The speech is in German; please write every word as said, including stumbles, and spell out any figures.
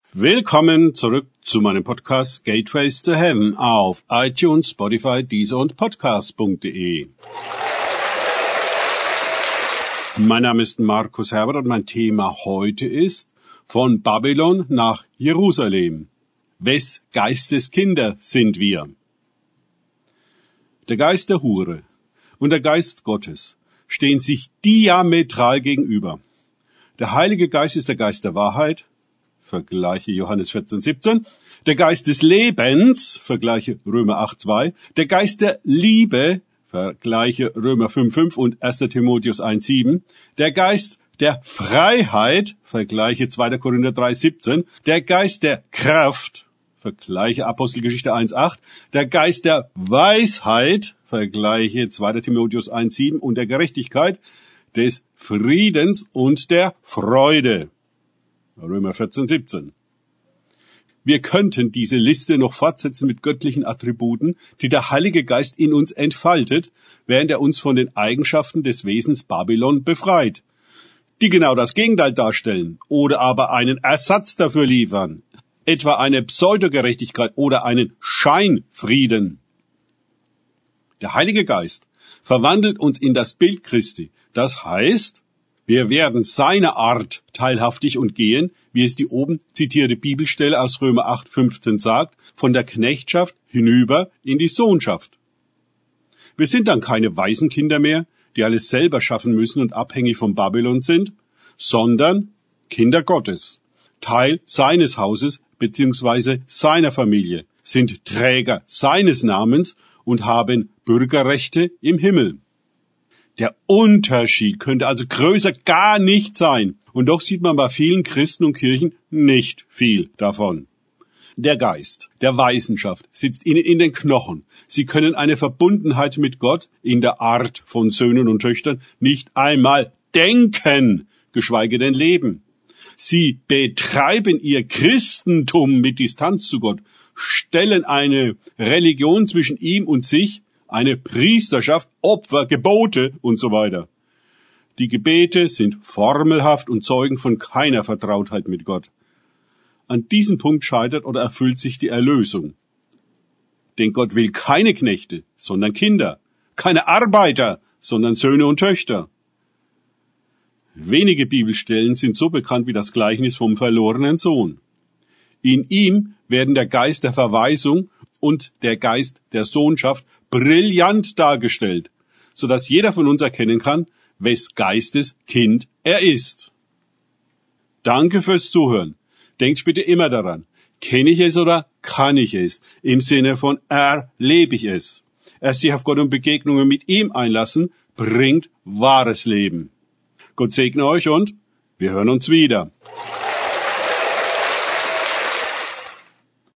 Willkommen zurück zu meinem Podcast Gateways to Heaven auf iTunes, Spotify, Deezer und Podcast punkt de. Mein Name ist Markus Herbert und mein Thema heute ist von Babylon nach Jerusalem. Wes Geistes Kinder sind wir? Der Geist der Hure und der Geist Gottes stehen sich diametral gegenüber. Der Heilige Geist ist der Geist der Wahrheit, vergleiche Johannes vierzehn, siebzehn. Der Geist des Lebens, vergleiche Römer acht, zwei. Der Geist der Liebe, vergleiche Römer fünf, fünf und erster Timotheus eins, sieben. Der Geist der Freiheit, vergleiche zweiter Korinther drei, siebzehn. Der Geist der Kraft, vergleiche Apostelgeschichte eins, acht. Der Geist der Weisheit, vergleiche zweiter Timotheus eins, sieben. Und der Gerechtigkeit, des Friedens und der Freude, Römer vierzehn, siebzehn. Wir könnten diese Liste noch fortsetzen mit göttlichen Attributen, die der Heilige Geist in uns entfaltet, während er uns von den Eigenschaften des Wesens Babylon befreit, die genau das Gegenteil darstellen oder aber einen Ersatz dafür liefern, etwa eine Pseudogerechtigkeit oder einen Scheinfrieden. Der Heilige Geist verwandelt uns in das Bild Christi, das heißt, wir werden seiner Art teilhaftig und gehen, wie es die oben zitierte Bibelstelle aus Römer acht, fünfzehn sagt, von der Knechtschaft hinüber in die Sohnschaft. Wir sind dann keine Waisenkinder mehr, die alles selber schaffen müssen und abhängig von Babylon sind, sondern Kinder Gottes, Teil seines Hauses bzw. seiner Familie, sind Träger seines Namens und haben Bürgerrechte im Himmel. Der Unterschied könnte also größer gar nicht sein. Und doch sieht man bei vielen Christen und Kirchen nicht viel davon. Der Geist der Weisenschaft sitzt ihnen in den Knochen. Sie können eine Verbundenheit mit Gott in der Art von Söhnen und Töchtern nicht einmal denken, geschweige denn leben. Sie betreiben ihr Christentum mit Distanz zu Gott, stellen eine Religion zwischen ihm und sich, eine Priesterschaft, Opfer, Gebote und so weiter. Die Gebete sind formelhaft und zeugen von keiner Vertrautheit mit Gott. An diesem Punkt scheitert oder erfüllt sich die Erlösung. Denn Gott will keine Knechte, sondern Kinder, keine Arbeiter, sondern Söhne und Töchter. Wenige Bibelstellen sind so bekannt wie das Gleichnis vom verlorenen Sohn. In ihm werden der Geist der Verweisung und der Geist der Sohnschaft brillant dargestellt, sodass jeder von uns erkennen kann, wes Geistes Kind er ist. Danke fürs Zuhören. Denkt bitte immer daran, kenne ich es oder kann ich es? Im Sinne von erlebe ich es. Erst sich auf Gott und Begegnungen mit ihm einlassen, bringt wahres Leben. Gott segne euch und wir hören uns wieder.